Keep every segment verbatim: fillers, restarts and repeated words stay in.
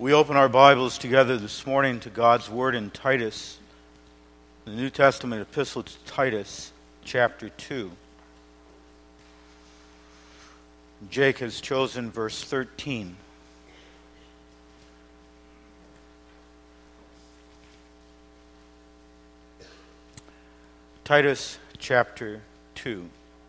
We open our Bibles together this morning to God's Word in Titus, the New Testament epistle to Titus, chapter two. Jake has chosen verse thirteen. Titus chapter two.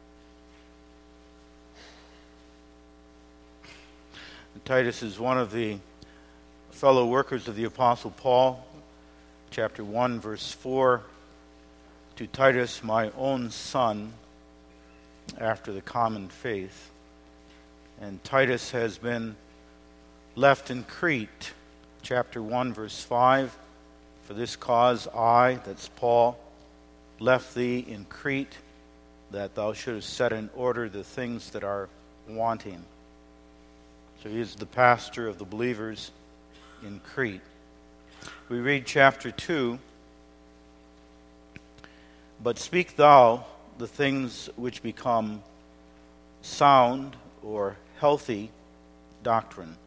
Titus is one of the fellow workers of the Apostle Paul. Chapter one, verse four. To Titus, my own son, after the common faith. And Titus has been left in Crete. Chapter one, verse five. For this cause I, that's Paul, left thee in Crete, that thou shouldest set in order the things that are wanting. So he is the pastor of the believers in Crete. We read chapter two. But speak thou the things which become sound or healthy doctrine,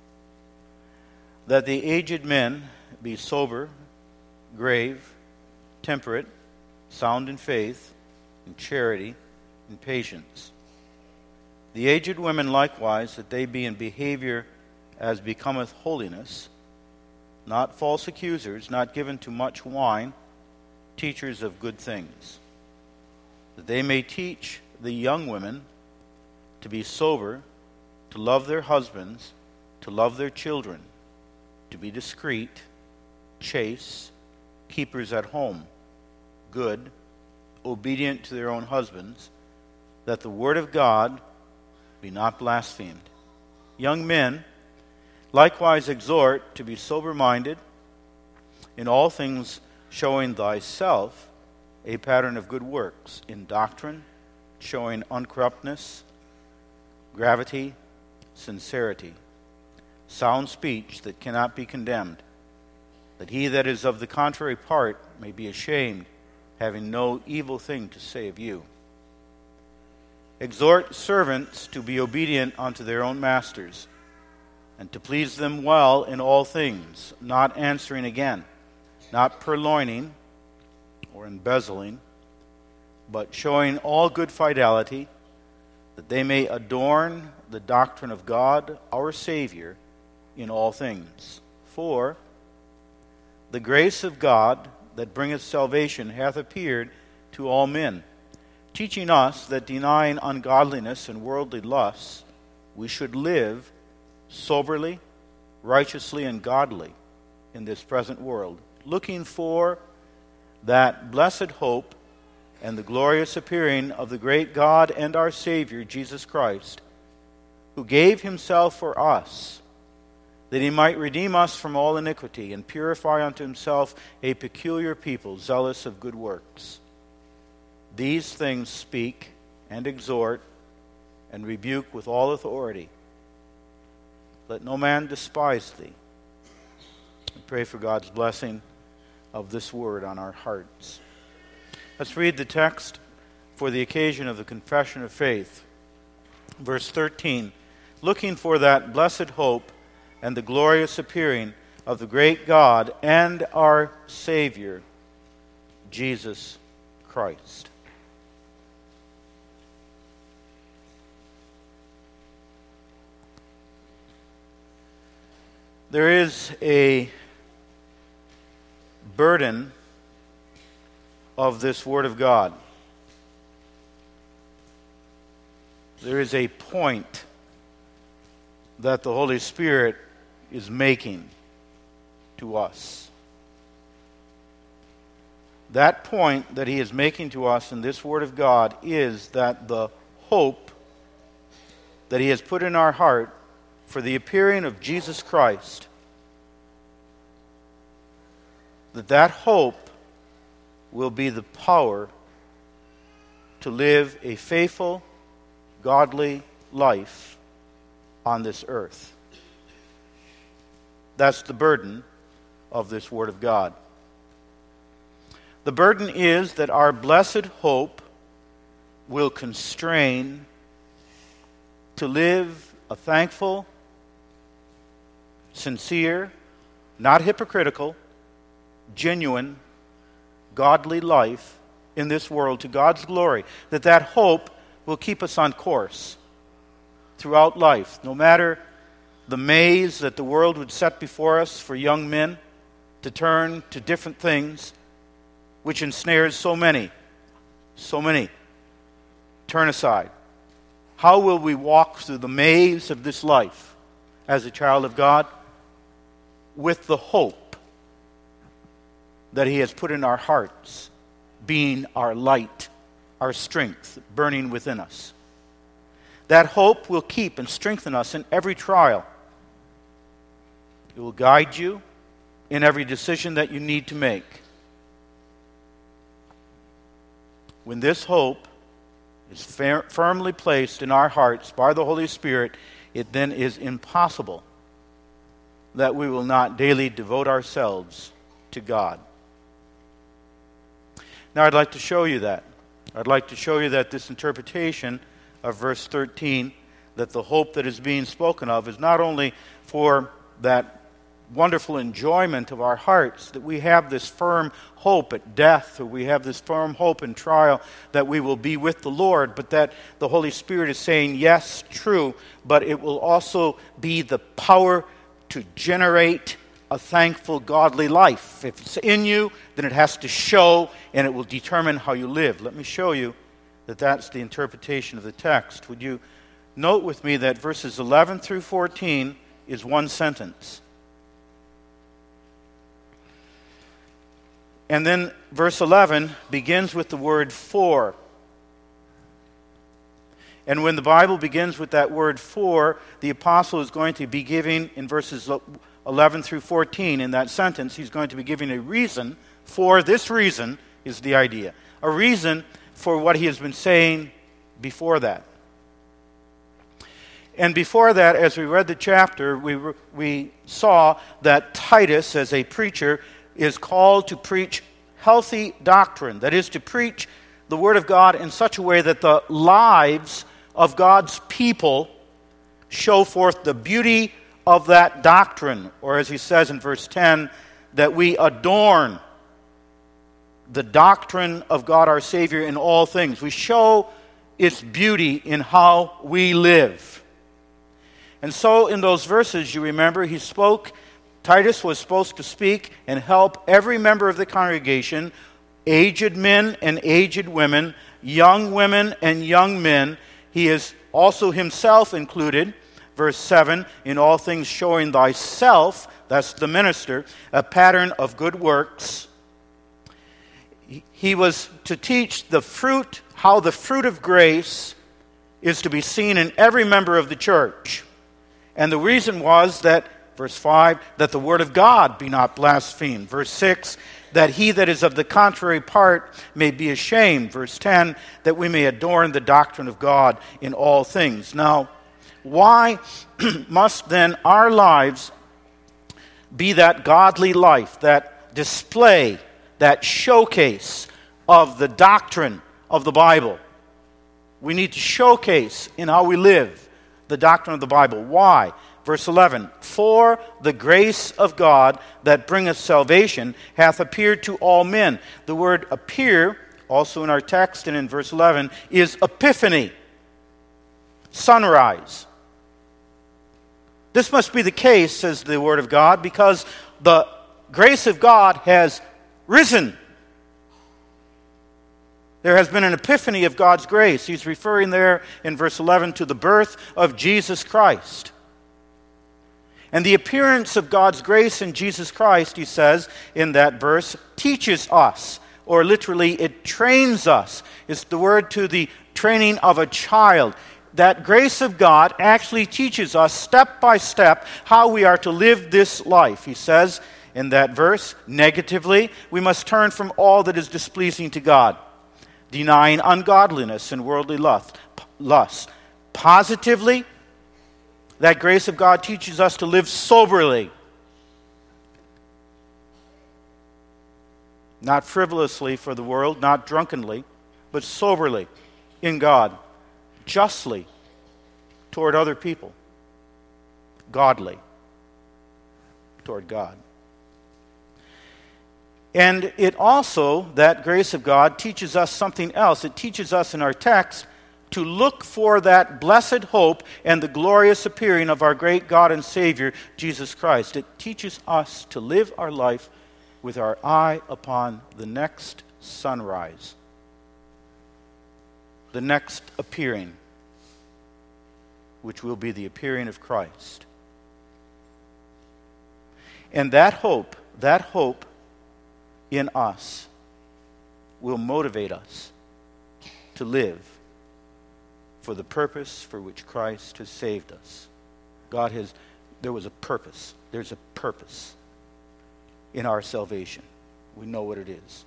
that the aged men be sober, grave, temperate, sound in faith, in charity, in patience. The aged women likewise, that they be in behavior as becometh holiness, not false accusers, not given to much wine, teachers of good things, that they may teach the young women to be sober, to love their husbands, to love their children, to be discreet, chaste, keepers at home, good, obedient to their own husbands, that the word of God be not blasphemed. Young men, likewise exhort to be sober-minded, in all things showing thyself a pattern of good works, in doctrine, showing uncorruptness, gravity, sincerity, sound speech that cannot be condemned, that he that is of the contrary part may be ashamed, having no evil thing to say of you. Exhort servants to be obedient unto their own masters, and to please them well in all things, not answering again, not purloining or embezzling, but showing all good fidelity, that they may adorn the doctrine of God our Savior in all things. For the grace of God that bringeth salvation hath appeared to all men, teaching us that denying ungodliness and worldly lusts, we should live soberly, righteously, and godly in this present world, looking for that blessed hope and the glorious appearing of the great God and our Savior, Jesus Christ, who gave himself for us, that he might redeem us from all iniquity and purify unto himself a peculiar people, zealous of good works. These things speak and exhort and rebuke with all authority. Let no man despise thee. I pray for God's blessing of this word on our hearts. Let's read the text for the occasion of the confession of faith. Verse thirteen, looking for that blessed hope and the glorious appearing of the great God and our Savior, Jesus Christ. There is a burden of this Word of God. There is a point that the Holy Spirit is making to us. That point that He is making to us in this Word of God is that the hope that He has put in our heart for the appearing of Jesus Christ, that that hope will be the power to live a faithful, godly life on this earth. That's the burden of this Word of God. The burden is that our blessed hope will constrain to live a thankful, sincere, not hypocritical, genuine, godly life in this world to God's glory, that that hope will keep us on course throughout life, no matter the maze that the world would set before us for young men to turn to different things, which ensnares so many, so many. Turn aside. How will we walk through the maze of this life as a child of God? With the hope that He has put in our hearts, being our light, our strength, burning within us. That hope will keep and strengthen us in every trial. It will guide you in every decision that you need to make. When this hope is fir- firmly placed in our hearts by the Holy Spirit, it then is impossible that we will not daily devote ourselves to God. Now I'd like to show you that. I'd like to show you that this interpretation of verse thirteen, that the hope that is being spoken of is not only for that wonderful enjoyment of our hearts, that we have this firm hope at death, or we have this firm hope in trial that we will be with the Lord, but that the Holy Spirit is saying, yes, true, but it will also be the power to generate a thankful, godly life. If it's in you, then it has to show, and it will determine how you live. Let me show you that that's the interpretation of the text. Would you note with me that verses eleven through fourteen is one sentence. And then verse eleven begins with the word for. And when the Bible begins with that word for, the apostle is going to be giving, in verses eleven through fourteen, in that sentence, he's going to be giving a reason for this reason, is the idea. A reason for what he has been saying before that. And before that, as we read the chapter, we, we saw that Titus, as a preacher, is called to preach healthy doctrine. That is, to preach the Word of God in such a way that the lives of God's people show forth the beauty of that doctrine. Or as he says in verse ten, that we adorn the doctrine of God our Savior in all things. We show its beauty in how we live. And so in those verses, you remember, he spoke, Titus was supposed to speak and help every member of the congregation, aged men and aged women, young women and young men. He is also himself included, verse seven, in all things showing thyself, that's the minister, a pattern of good works. He was to teach the fruit, how the fruit of grace is to be seen in every member of the church. And the reason was that, verse five, that the word of God be not blasphemed. Verse six, that he that is of the contrary part may be ashamed. Verse ten, that we may adorn the doctrine of God in all things. Now, why must then our lives be that godly life, that display, that showcase of the doctrine of the Bible? We need to showcase in how we live the doctrine of the Bible. Why? Verse eleven, for the grace of God that bringeth salvation hath appeared to all men. The word appear, also in our text and in verse eleven, is epiphany, sunrise. This must be the case, says the Word of God, because the grace of God has risen. There has been an epiphany of God's grace. He's referring there in verse eleven to the birth of Jesus Christ. And the appearance of God's grace in Jesus Christ, he says in that verse, teaches us, or literally it trains us. It's the word to the training of a child. That grace of God actually teaches us step by step how we are to live this life. He says in that verse, negatively, we must turn from all that is displeasing to God, denying ungodliness and worldly lust. Positively, that grace of God teaches us to live soberly, not frivolously for the world, not drunkenly, but soberly in God, justly toward other people, godly. toward God. And it also, that grace of God, teaches us something else. It teaches us in our text to look for that blessed hope and the glorious appearing of our great God and Savior, Jesus Christ. It teaches us to live our life with our eye upon the next sunrise, the next appearing, which will be the appearing of Christ. And that hope, that hope in us will motivate us to live for the purpose for which Christ has saved us. God has, there was a purpose. There's a purpose in our salvation. We know what it is.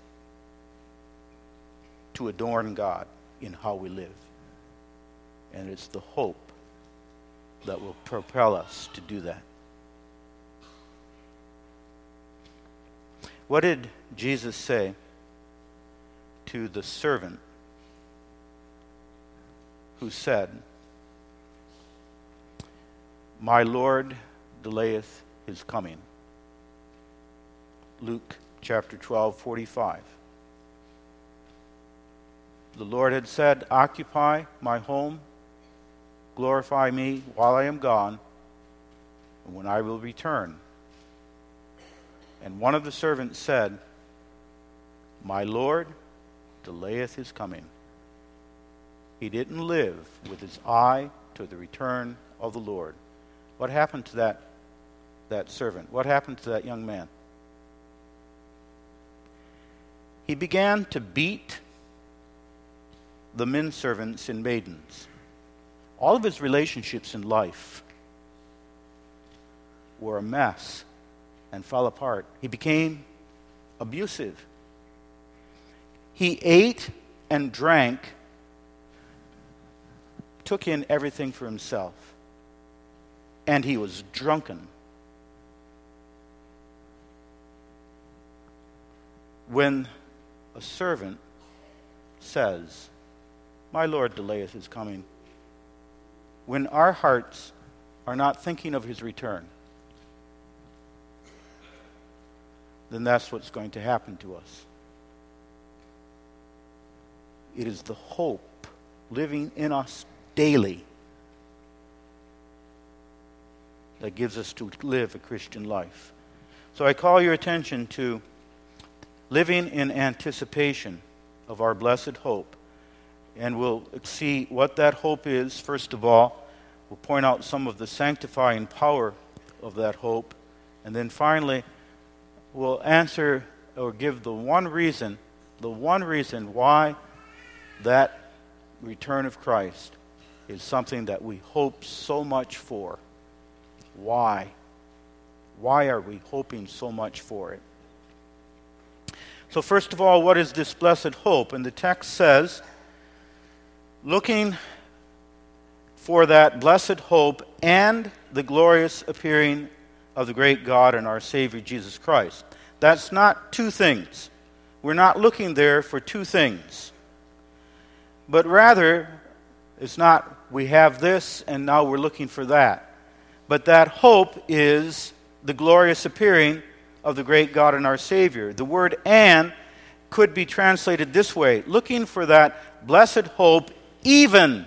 To adorn God in how we live. And it's the hope that will propel us to do that. What did Jesus say to the servant who said, "My Lord delayeth his coming"? Luke chapter twelve, forty-five. The Lord had said, "Occupy my home, glorify me while I am gone, and when I will return." And one of the servants said, "My Lord delayeth his coming." He didn't live with his eye to the return of the Lord. What happened to that, that servant? What happened to that young man? He began to beat the men servants and maidens. All of his relationships in life were a mess and fell apart. He became abusive. He ate and drank, took in everything for himself, and he was drunken. When a servant says, "My Lord delayeth his coming," when our hearts are not thinking of his return, then that's what's going to happen to us. It is the hope living in us daily that gives us to live a Christian life. So I call your attention to living in anticipation of our blessed hope. And we'll see what that hope is. First of all, we'll point out some of the sanctifying power of that hope. And then finally, we'll answer or give the one reason, the one reason why that return of Christ is something that we hope so much for. Why? Why are we hoping so much for it? So first of all, what is this blessed hope? And the text says, looking for that blessed hope and the glorious appearing of the great God and our Savior Jesus Christ. That's not two things. We're not looking there for two things. But rather, it's not we have this and now we're looking for that. But that hope is the glorious appearing of the great God and our Savior. The word "and" could be translated this way: looking for that blessed hope, even,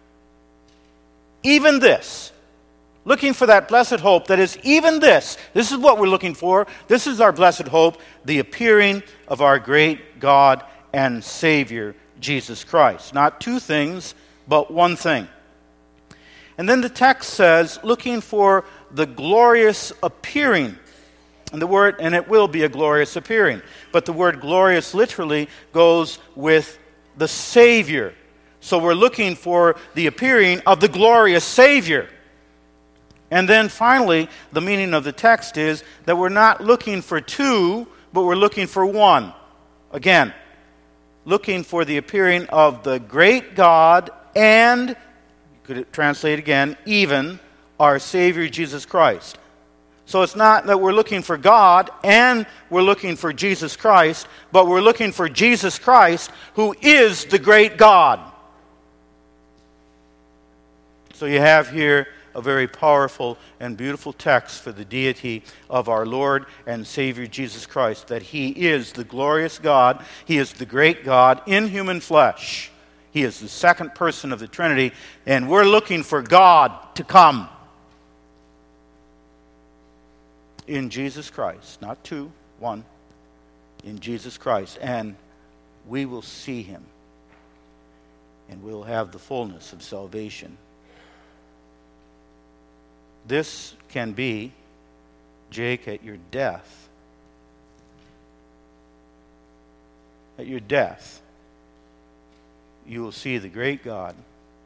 even this. Looking for that blessed hope that is even this. This is what we're looking for. This is our blessed hope, the appearing of our great God and Savior, Jesus Christ. Not two things, but one thing. And then the text says, looking for the glorious appearing. And the word, and it will be a glorious appearing. But the word glorious literally goes with the Savior. So we're looking for the appearing of the glorious Savior. And then finally, the meaning of the text is that we're not looking for two, but we're looking for one. Again, looking for the appearing of the great God and, you could translate again, even our Savior Jesus Christ. So it's not that we're looking for God and we're looking for Jesus Christ, but we're looking for Jesus Christ, who is the great God. So you have here a very powerful and beautiful text for the deity of our Lord and Savior Jesus Christ, that He is the glorious God, He is the great God in human flesh. He is the second person of the Trinity, and we're looking for God to come in Jesus Christ. Not two, one. In Jesus Christ. And we will see Him. And we'll have the fullness of salvation. This can be, Jake, at your death. At your death, you will see the great God.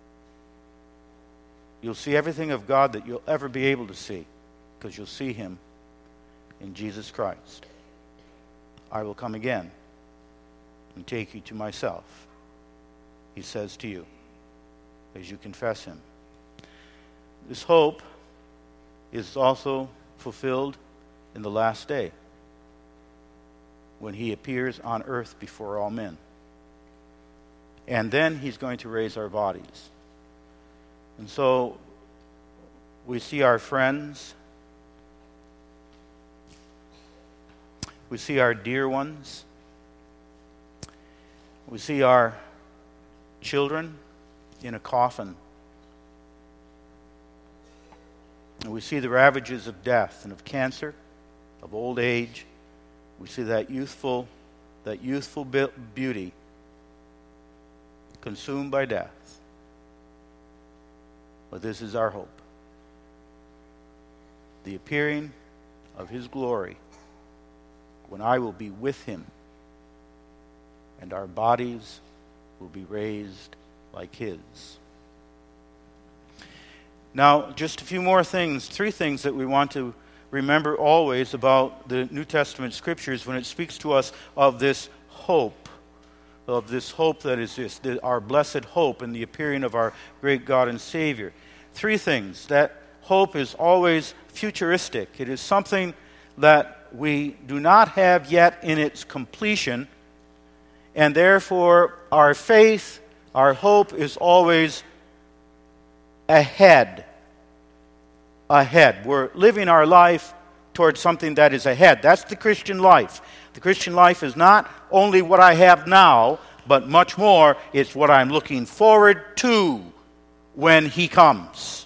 You'll see everything of God that you'll ever be able to see, because you'll see Him in Jesus Christ. I will come again and take you to myself, He says to you, as you confess Him. This hope is also fulfilled in the last day, when He appears on earth before all men. And then He's going to raise our bodies. And so we see our friends, we see our dear ones, we see our children in a coffin, and we see the ravages of death and of cancer, of old age. We see that youthful, that youthful beauty consumed by death. But this is our hope. The appearing of His glory, when I will be with Him, and our bodies will be raised like His. Now, just a few more things, three things that we want to remember always about the New Testament Scriptures when it speaks to us of this hope, of this hope that is this, our blessed hope in the appearing of our great God and Savior. Three things. That hope is always futuristic. It is something that we do not have yet in its completion, and therefore our faith, our hope is always ahead. Ahead. We're living our life towards something that is ahead. That's the Christian life. The Christian life is not only what I have now, but much more, it's what I'm looking forward to when He comes.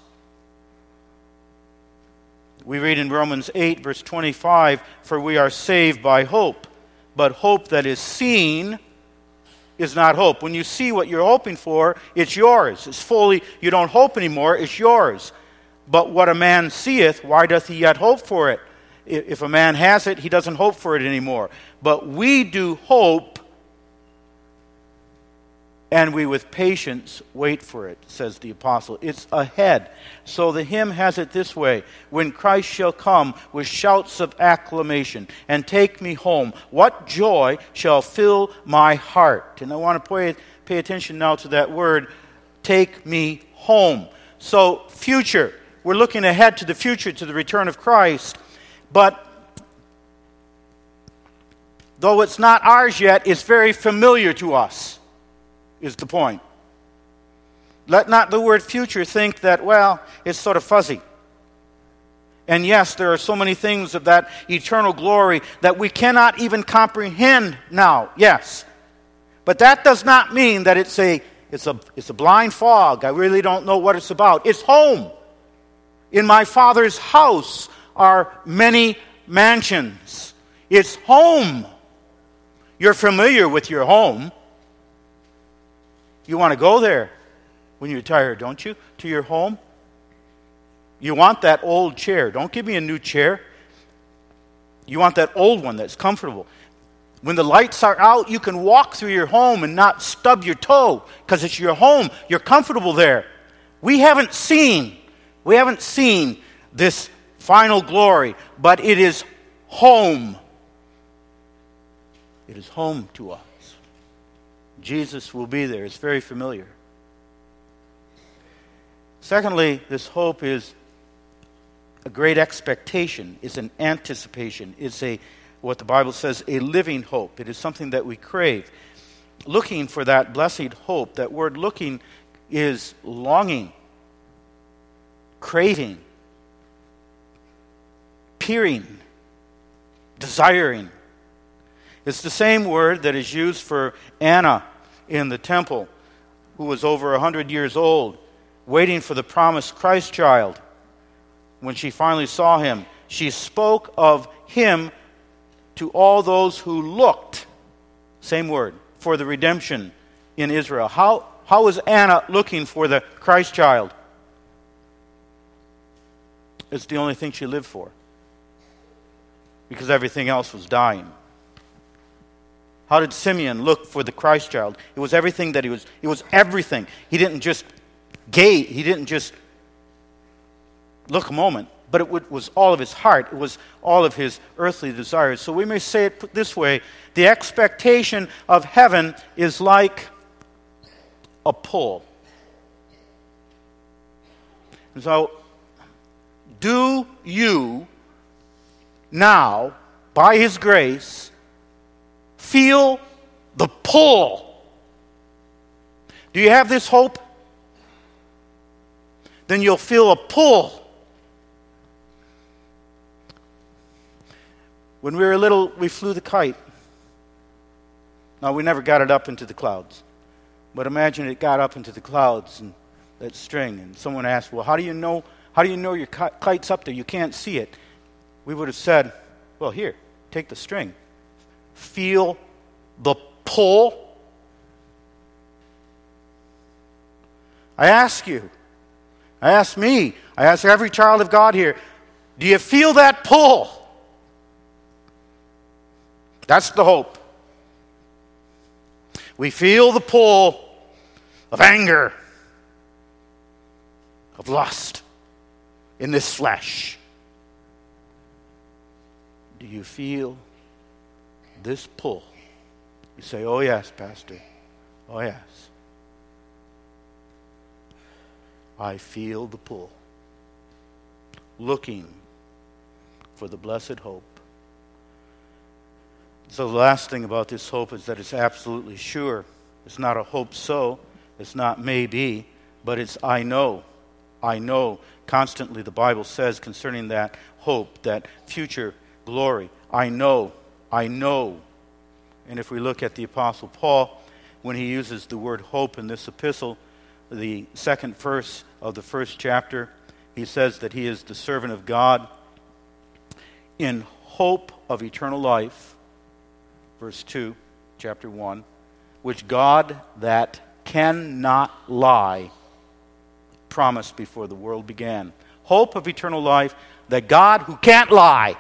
We read in Romans eight, verse twenty-five, "For we are saved by hope, but hope that is seen is not hope." When you see what you're hoping for, it's yours. It's fully, you don't hope anymore, it's yours. But what a man seeth, why doth he yet hope for it? If a man has it, he doesn't hope for it anymore. But we do hope, and we with patience wait for it, says the apostle. It's ahead. So the hymn has it this way: "When Christ shall come with shouts of acclamation and take me home, what joy shall fill my heart." And I want to pay, pay attention now to that word, take me home. So future. We're looking ahead to the future, to the return of Christ. But though it's not ours yet, it's very familiar to us, is the point. Let not the word future think that, well, it's sort of fuzzy. And yes, there are so many things of that eternal glory that we cannot even comprehend now. Yes. But that does not mean that it's a it's a it's a blind fog. I really don't know what it's about. It's home. In my Father's house are many mansions. It's home. You're familiar with your home. You want to go there when you're tired, don't you? To your home. You want that old chair. Don't give me a new chair. You want that old one that's comfortable. When the lights are out, you can walk through your home and not stub your toe because it's your home. You're comfortable there. We haven't seen, we haven't seen this final glory, but it is home. It is home to us. Jesus will be there. It's very familiar. Secondly, this hope is a great expectation, is an anticipation, is a, what the Bible says, a living hope. It is something that we crave. Looking for that blessed hope. That word looking is longing, craving, peering, desiring. It's the same word that is used for Anna in the temple, who was over a hundred years old, waiting for the promised Christ child. When she finally saw him, she spoke of him to all those who looked, same word, for the redemption in Israel. How, how was Anna looking for the Christ child? It's the only thing she lived for, because everything else was dying. How did Simeon look for the Christ child? It was everything that he was. It was everything. He didn't just gaze. He didn't just look a moment, but it was all of his heart. It was all of his earthly desires. So we may say it put this way: the expectation of heaven is like a pull. And so, do you now, by His grace, feel the pull? Do you have this hope? Then you'll feel a pull. When we were little, we flew the kite. Now, we never got it up into the clouds. But imagine it got up into the clouds and that string, and someone asked, well, how do you know, how do you know your kite's up there? You can't see it. We would have said, well, here, take the string. Feel the pull. I ask you, I ask me, I ask every child of God here, do you feel that pull? That's the hope. We feel the pull of anger, of lust in this flesh. Do you feel this pull? You say, oh yes, Pastor. Oh yes. I feel the pull. Looking for the blessed hope. So the last thing about this hope is that it's absolutely sure. It's not a hope so. It's not maybe. But it's I know. I know. Constantly the Bible says concerning that hope, that future glory. I know. I know. And if we look at the Apostle Paul, when he uses the word hope in this epistle, the second verse of the first chapter, he says that he is the servant of God in hope of eternal life. Verse two, chapter one, which God that cannot lie promised before the world began. Hope of eternal life, that God who can't lie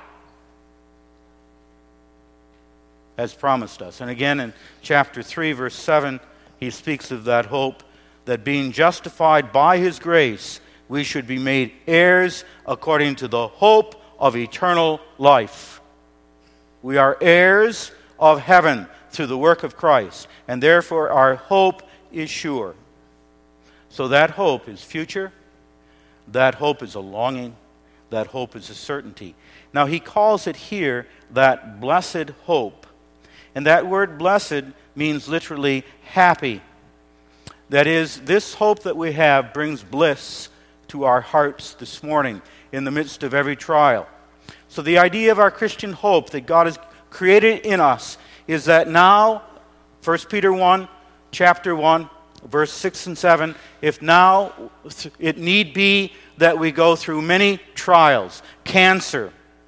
has promised us. And again in chapter three, verse seven, he speaks of that hope, that being justified by His grace, we should be made heirs according to the hope of eternal life. We are heirs of heaven through the work of Christ, and therefore our hope is sure. So that hope is future, that hope is a longing, that hope is a certainty. Now he calls it here that blessed hope. And that word blessed means literally happy. That is, this hope that we have brings bliss to our hearts this morning in the midst of every trial. So the idea of our Christian hope that God has created in us is that now, First Peter one, chapter one, verse six and seven, if now it need be that we go through many trials, cancer,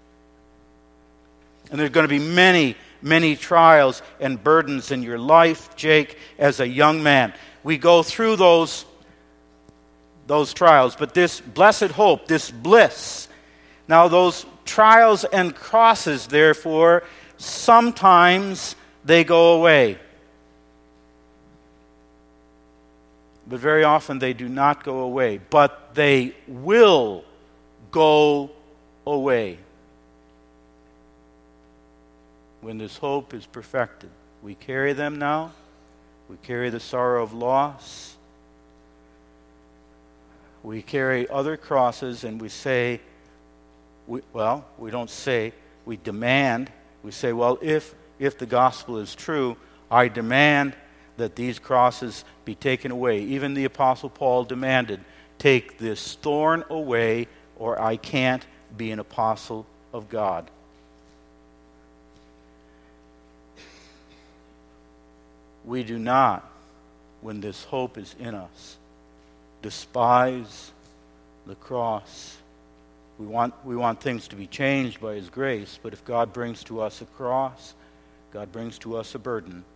and there's going to be many, many trials and burdens in your life, Jake, as a young man. We go through those, those trials, but this blessed hope, this bliss, now those trials and crosses, therefore, sometimes they go away. But very often they do not go away. But they will go away when this hope is perfected. We carry them now. We carry the sorrow of loss. We carry other crosses, and we say, we, well, we don't say, we demand. We say, well, if if the gospel is true, I demand that these crosses be taken away. Even the Apostle Paul demanded, take this thorn away, or I can't be an apostle of God. We do not, when this hope is in us, despise the cross. We want, we want things to be changed by His grace, but if God brings to us a cross, God brings to us a burden.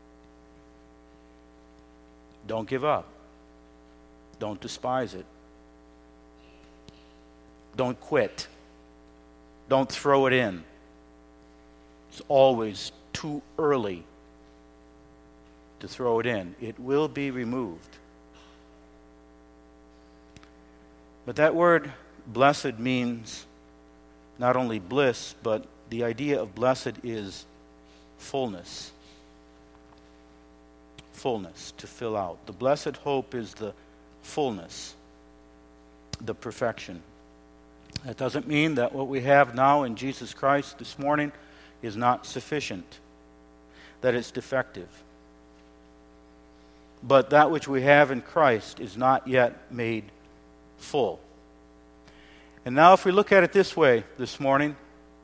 Don't give up. Don't despise it. Don't quit. Don't throw it in. It's always too early to throw it in. It will be removed. But that word blessed means not only bliss, but the idea of blessed is fullness. Fullness, to fill out. The blessed hope is the fullness, the perfection. That doesn't mean that what we have now in Jesus Christ this morning is not sufficient, that it's defective. But that which we have in Christ is not yet made full. And now if we look at it this way this morning,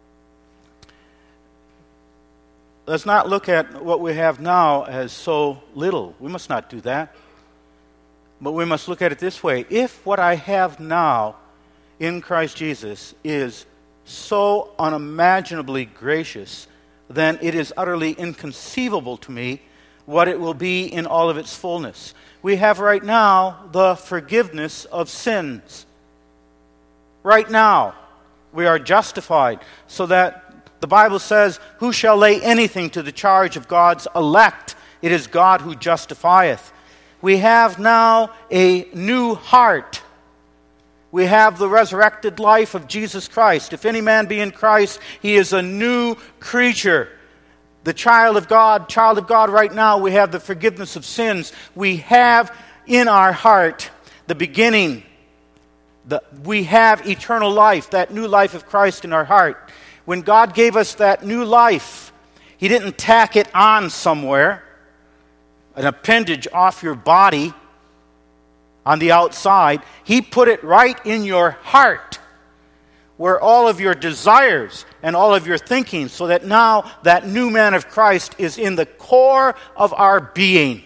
let's not look at what we have now as so little. We must not do that. But we must look at it this way. If what I have now in Christ Jesus is so unimaginably gracious, then it is utterly inconceivable to me what it will be in all of its fullness. We have right now the forgiveness of sins. Right now, we are justified, so that the Bible says, who shall lay anything to the charge of God's elect? It is God who justifieth. We have now a new heart. We have the resurrected life of Jesus Christ. If any man be in Christ, he is a new creature. The child of God, child of God right now, we have the forgiveness of sins. We have in our heart the beginning. The, we have eternal life, that new life of Christ in our heart. When God gave us that new life, He didn't tack it on somewhere, an appendage off your body on the outside. He put it right in your heart, where all of your desires and all of your thinking, so that now that new man of Christ is in the core of our being.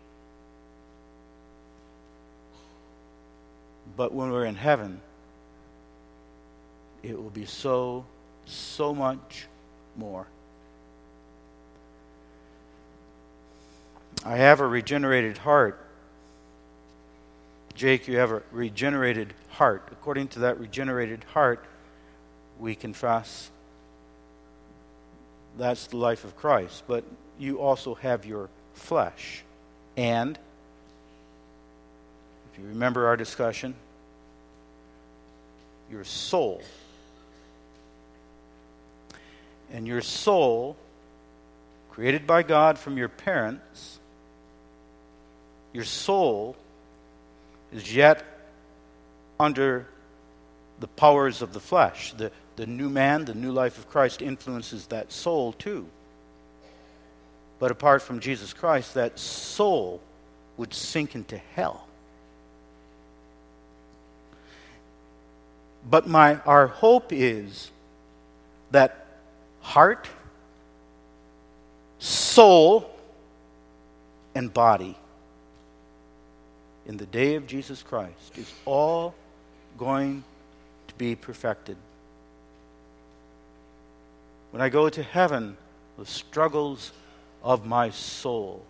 But when we're in heaven, it will be so, so much more. I have a regenerated heart. Jake, you have a regenerated heart. According to that regenerated heart, we confess that's the life of Christ. But you also have your flesh. And, if you remember our discussion, your soul. And your soul, created by God from your parents, your soul is yet under the powers of the flesh. The, the new man, the new life of Christ influences that soul too. But apart from Jesus Christ, that soul would sink into hell. But my our hope is that heart, soul, and body in the day of Jesus Christ is all going to be perfected. When I go to heaven, the struggles of my soul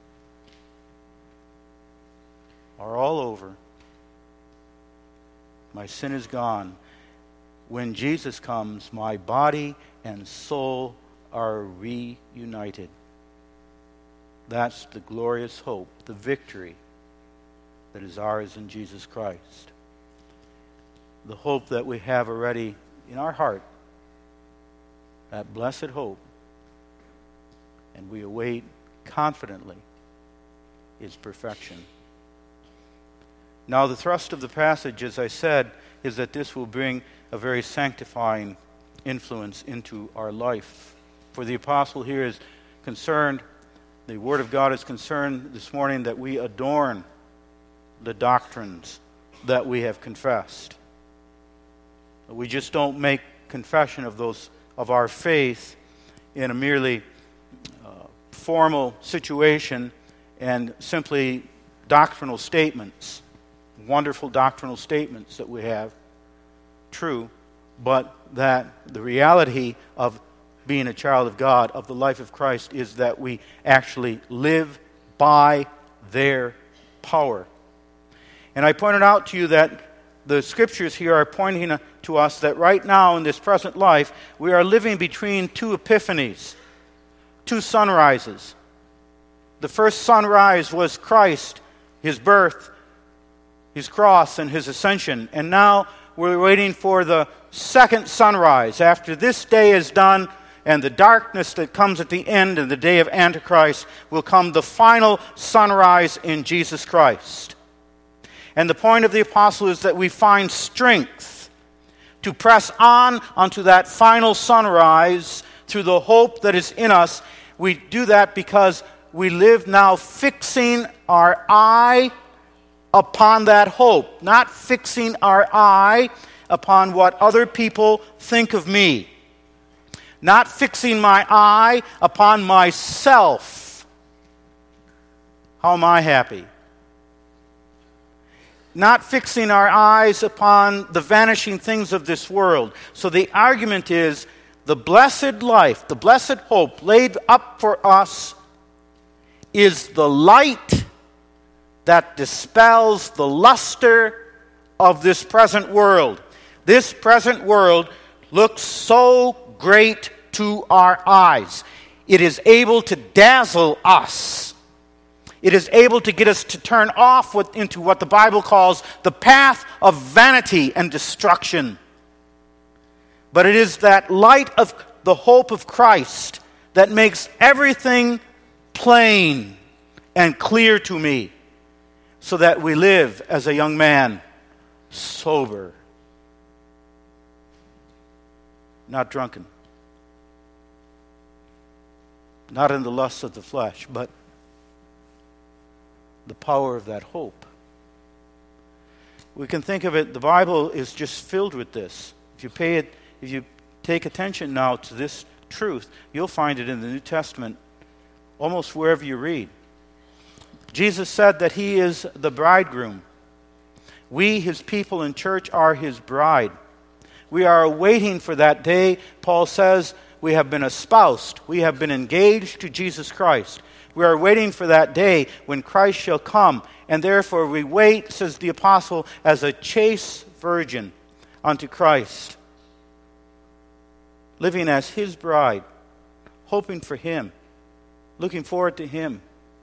are all over. My sin is gone. When Jesus comes, my body and soul are reunited. That's the glorious hope, the victory that is ours in Jesus Christ. The hope that we have already in our heart, that blessed hope, and we await confidently its perfection. Now, the thrust of the passage, as I said, is that this will bring a very sanctifying influence into our life. For the apostle here is concerned, the Word of God is concerned this morning that we adorn the doctrines that we have confessed. We just don't make confession of those of our faith in a merely uh, formal situation and simply doctrinal statements, wonderful doctrinal statements that we have, true, but that the reality of being a child of God, of the life of Christ, is that we actually live by their power. And I pointed out to you that the scriptures here are pointing to us that right now in this present life, we are living between two epiphanies, two sunrises. The first sunrise was Christ, His birth, His cross, and His ascension. And now we're waiting for the second sunrise. After this day is done, and the darkness that comes at the end and the day of Antichrist, will come the final sunrise in Jesus Christ. And the point of the apostle is that we find strength to press on unto that final sunrise through the hope that is in us. We do that because we live now fixing our eye upon that hope, not fixing our eye upon what other people think of me, not fixing my eye upon myself. How am I happy? Not fixing our eyes upon the vanishing things of this world. So the argument is the blessed life, the blessed hope laid up for us is the light that dispels the luster of this present world. This present world looks so great to our eyes. It is able to dazzle us. It is able to get us to turn off what, into what the Bible calls the path of vanity and destruction. But it is that light of the hope of Christ that makes everything plain and clear to me, so that we live as a young man, sober, not drunken, not in the lusts of the flesh, but the power of that hope. We can think of it, the Bible is just filled with this. If you pay it, if you take attention now to this truth, you'll find it in the New Testament almost wherever you read. Jesus said that He is the bridegroom. We, His people in church, are His bride. We are waiting for that day. Paul says we have been espoused. We have been engaged to Jesus Christ. We are waiting for that day when Christ shall come, and therefore we wait, says the apostle, as a chaste virgin unto Christ, living as His bride, hoping for Him, looking forward to Him.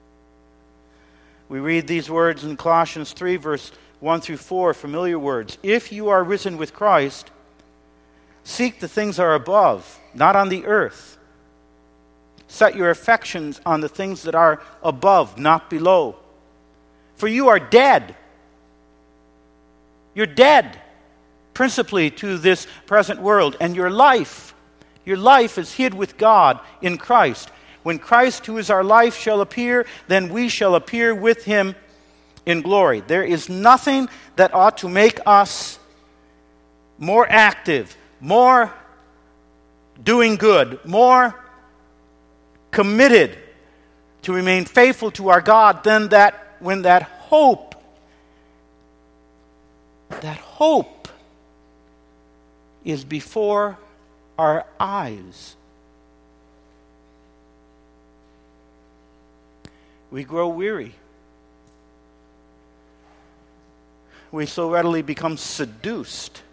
We read these words in Colossians three, verse one through four, familiar words. If you are risen with Christ, seek the things that are above, not on the earth. Set your affections on the things that are above, not below. For you are dead. You're dead, principally to this present world. And your life, your life is hid with God in Christ. When Christ, who is our life, shall appear, then we shall appear with Him in glory. There is nothing that ought to make us more active, more doing good, more committed to remain faithful to our God than that when that hope, that hope is before our eyes. We grow weary. We so readily become seduced.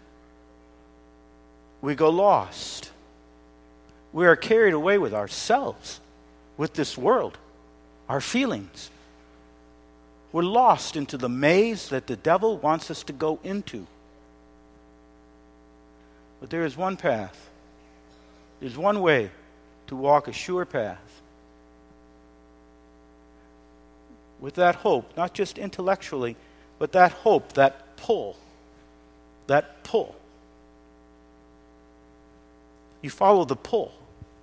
We go lost. We are carried away with ourselves, with this world, our feelings. We're lost into the maze that the devil wants us to go into. But there is one path. There's one way to walk a sure path. With that hope, not just intellectually, but that hope, that pull, that pull. You follow the pull.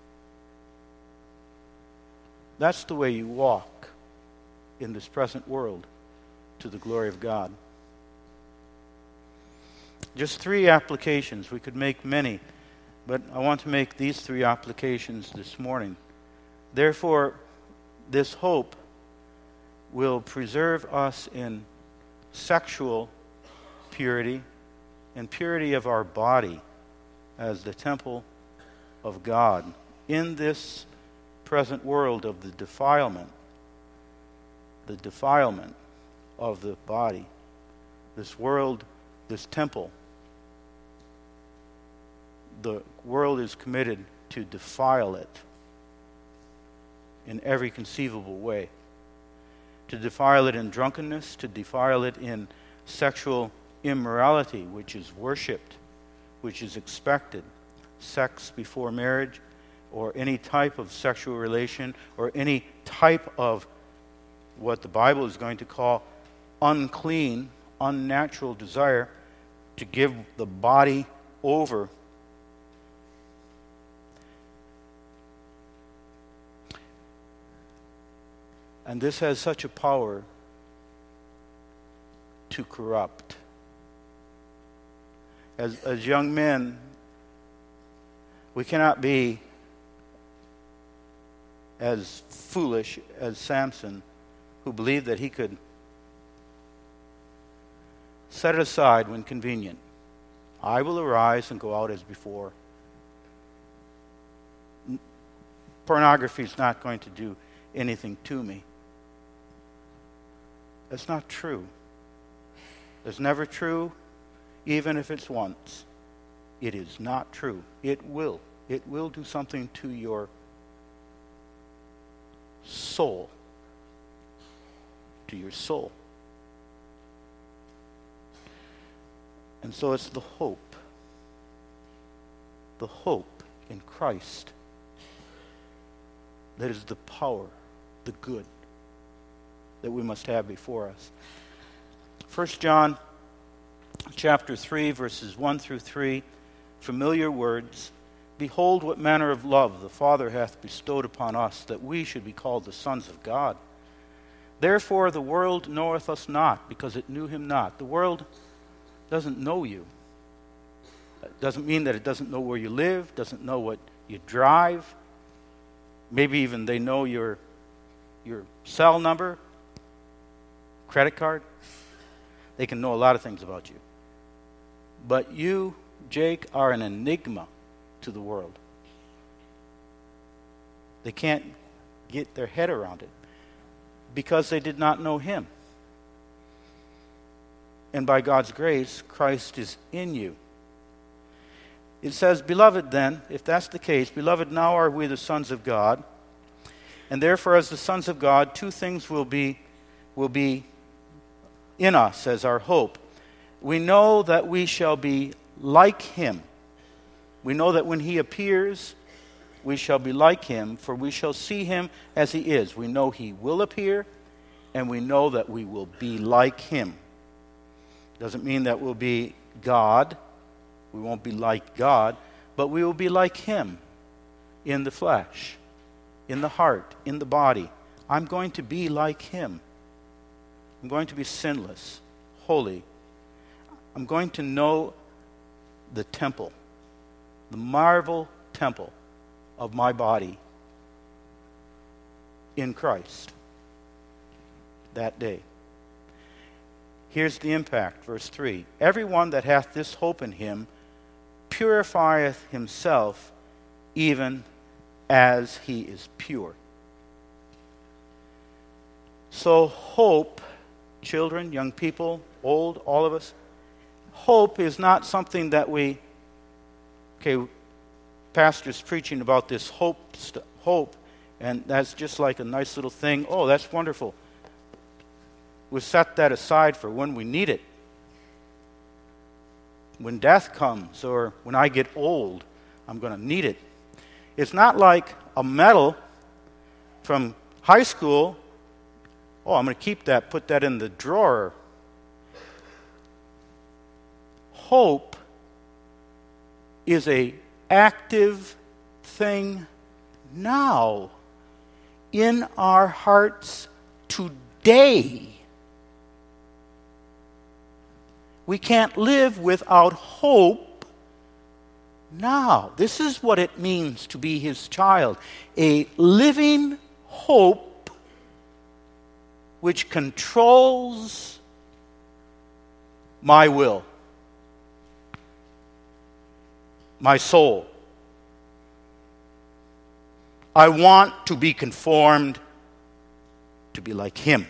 That's the way you walk in this present world to the glory of God. Just three applications. We could make many, but I want to make these three applications this morning. Therefore, this hope will preserve us in sexual purity and purity of our body as the temple of God in this present world of the defilement, the defilement of the body. This world, this temple, the world is committed to defile it in every conceivable way. To defile it in drunkenness, to defile it in sexual immorality, which is worshipped, which is expected, sex before marriage, or any type of sexual relation, or any type of what the Bible is going to call unclean, unnatural desire to give the body over. And this has such a power to corrupt. As, as young men, we cannot be as foolish as Samson, who believed that he could set it aside when convenient. I will arise and go out as before. Pornography is not going to do anything to me. That's not true. It's never true, even if it's once. It is not true. It will. It will do something to your soul. To your soul. And so it's the hope. The hope in Christ that is the power, the good that we must have before us. First John chapter three, verses one through three, familiar words. Behold, what manner of love the Father hath bestowed upon us, that we should be called the sons of God. Therefore the world knoweth us not, because it knew him not. The world doesn't know you. It doesn't mean that it doesn't know where you live, doesn't know what you drive. Maybe even they know your, your cell number, credit card. They can know a lot of things about you. But you, Jake, are an enigma to the world. They can't get their head around it because they did not know him. And by God's grace, Christ is in you. It says, Beloved then, if that's the case, beloved, now are we the sons of God. And therefore, as the sons of God, two things will be, will be in us as our hope. We know that we shall be like him. We know that when he appears, we shall be like him, for we shall see him as he is. We know he will appear, and we know that we will be like him. Doesn't mean that we'll be God. We won't be like God, but we will be like him in the flesh, in the heart, in the body. I'm going to be like him. I'm going to be sinless, holy. I'm going to know the temple, the marvel temple of my body in Christ that day. Here's the impact, verse three. Everyone that hath this hope in him purifieth himself even as he is pure. So hope, children, young people, old, all of us, hope is not something that we, okay, pastor's preaching about this hope, st- hope, and that's just like a nice little thing. Oh, that's wonderful. We'll set that aside for when we need it. When death comes or when I get old, I'm going to need it. It's not like a medal from high school. Oh, I'm going to keep that, put that in the drawer. Hope is a active thing now in our hearts today. We can't live without hope now. This is what it means to be his child. A living hope which controls my will, my soul. I want to be conformed to be like him.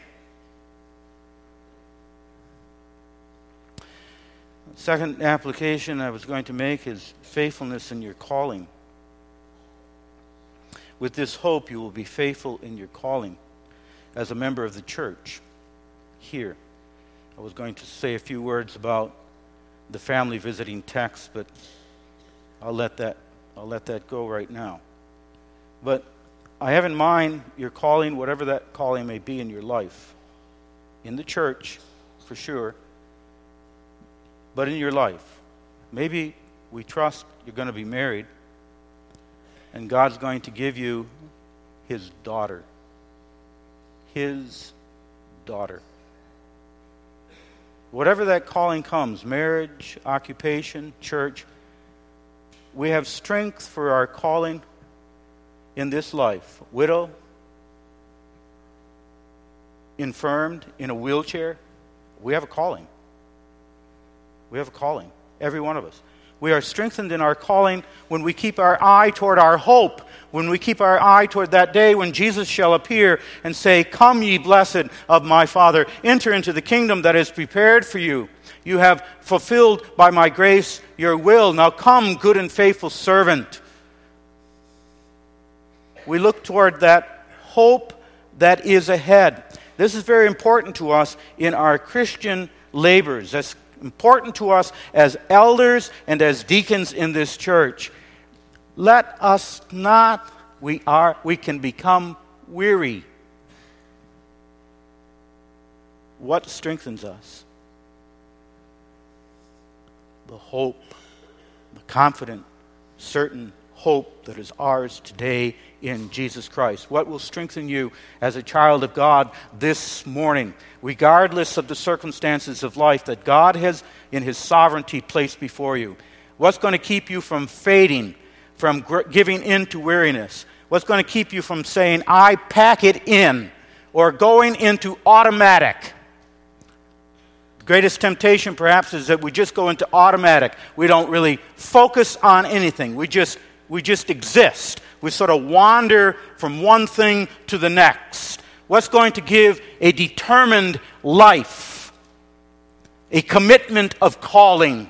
Second application I was going to make is faithfulness in your calling. With this hope, you will be faithful in your calling as a member of the church here. I was going to say a few words about the family visiting text, but I'll let that I'll let that go right now. But I have in mind your calling, whatever that calling may be in your life. In the church, for sure, but in your life. Maybe we trust you're going to be married, and God's going to give you his daughter. His daughter. Whatever that calling comes, marriage, occupation, church, we have strength for our calling in this life. Widow, infirmed, in a wheelchair, we have a calling. We have a calling, every one of us. We are strengthened in our calling when we keep our eye toward our hope, when we keep our eye toward that day when Jesus shall appear and say, "Come, ye blessed of my Father, enter into the kingdom that is prepared for you. You have fulfilled by my grace your will. Now come, good and faithful servant." We look toward that hope that is ahead. This is very important to us in our Christian labors. That's important to us as elders and as deacons in this church. Let us not, we are, we can become weary. What strengthens us? The hope, the confident, certain hope that is ours today in Jesus Christ. What will strengthen you as a child of God this morning, regardless of the circumstances of life that God has in his sovereignty placed before you? What's going to keep you from fading, from gr- giving in to weariness? What's going to keep you from saying, "I pack it in," or going into automatic? The greatest temptation perhaps is that we just go into automatic. We don't really focus on anything. We just We just exist. We sort of wander from one thing to the next. What's going to give a determined life? A commitment of calling.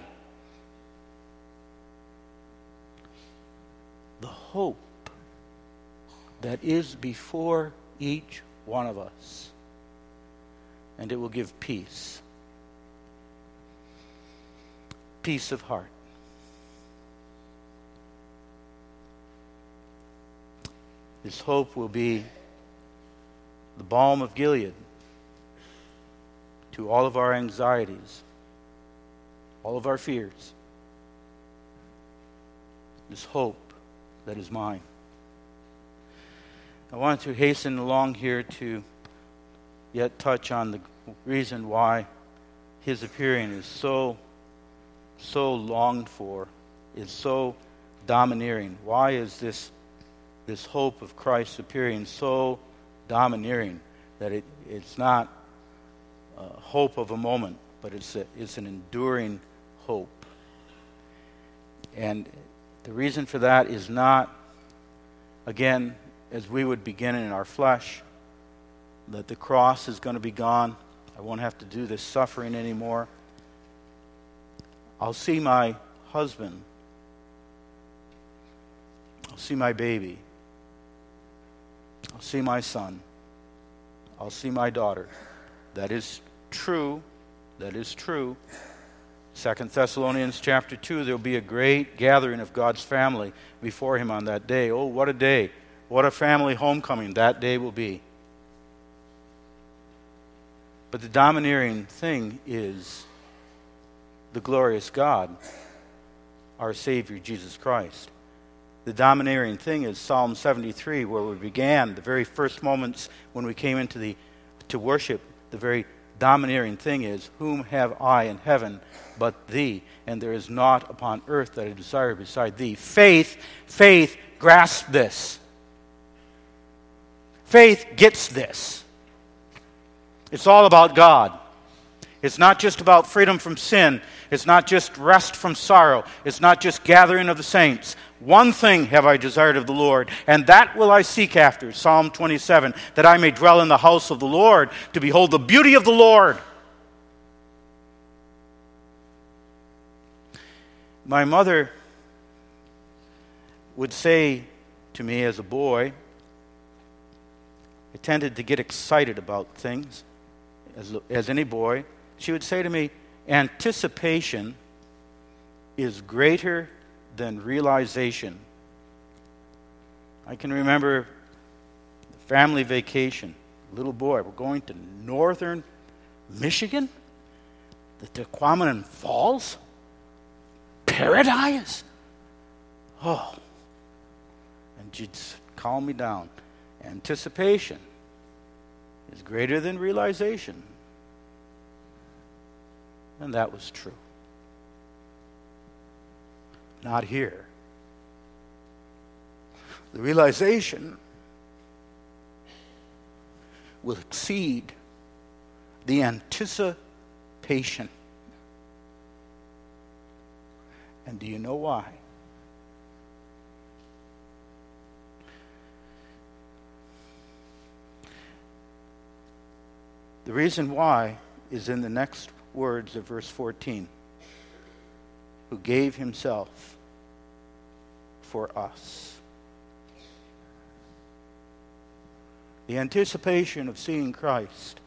The hope that is before each one of us. And it will give peace. Peace of heart. This hope will be the balm of Gilead to all of our anxieties, all of our fears. This hope that is mine. I want to hasten along here to yet touch on the reason why his appearing is so, so longed for, is so domineering. Why is this This hope of Christ's appearing so domineering that it, it's not a hope of a moment, but it's a, it's an enduring hope. And the reason for that is not, again, as we would begin in our flesh, that the cross is going to be gone. I won't have to do this suffering anymore. I'll see my husband. I'll see my baby. I'll see my son. I'll see my daughter. That is true. That is true. Second Thessalonians chapter two, there will be a great gathering of God's family before him on that day. Oh, what a day. What a family homecoming that day will be. But the domineering thing is the glorious God, our Savior, Jesus Christ. The domineering thing is Psalm seventy-three, where we began the very first moments when we came into the to worship, the very domineering thing is, whom have I in heaven but thee? And there is naught upon earth that I desire beside thee. Faith, faith grasps this. Faith gets this. It's all about God. It's not just about freedom from sin. It's not just rest from sorrow. It's not just gathering of the saints. One thing have I desired of the Lord, and that will I seek after. Psalm twenty-seven, that I may dwell in the house of the Lord, to behold the beauty of the Lord. My mother would say to me as a boy, I tended to get excited about things, as, as any boy. She would say to me, anticipation is greater than realization. I can remember the family vacation, little boy, we're going to northern Michigan, the Tequamanon Falls, paradise. Oh, and she'd calm me down. Anticipation is greater than realization. And that was true. Not here. The realization will exceed the anticipation. And do you know why? The reason why is in the next words of verse fourteen. Who gave himself for us. The anticipation of seeing Christ.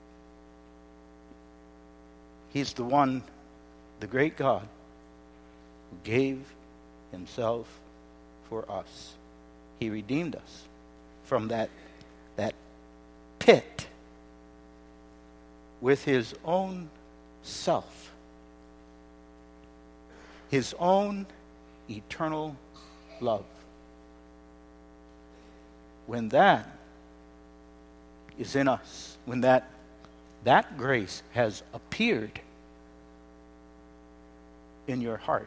He's the one, the great God, who gave himself for us. He redeemed us from that, that pit with his own self. His own eternal love. When that is in us, when that, that grace has appeared in your heart,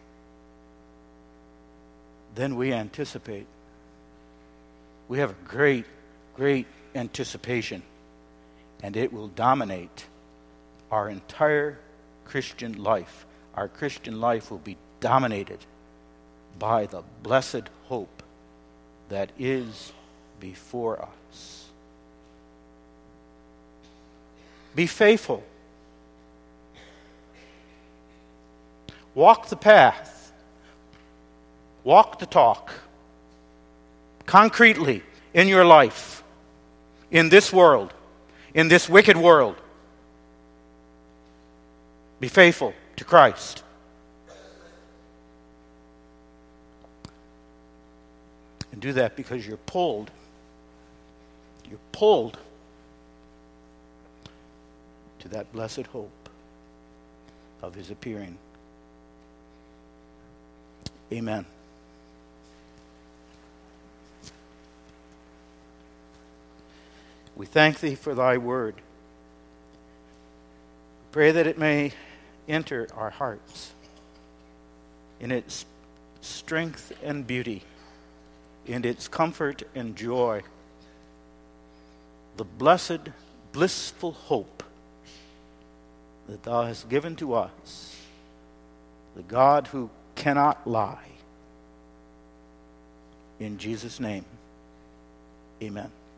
then we anticipate. We have a great, great anticipation, and it will dominate our entire Christian life. Our Christian life will be dominated by the blessed hope that is before us. Be faithful. Walk the path. Walk the talk. Concretely in your life, in this world, in this wicked world. Be faithful to Christ. And do that because you're pulled. You're pulled to that blessed hope of his appearing. Amen. We thank thee for thy word. Pray that it may enter our hearts in its strength and beauty, in its comfort and joy, the blessed, blissful hope that thou hast given to us, the God who cannot lie. In Jesus' name, amen.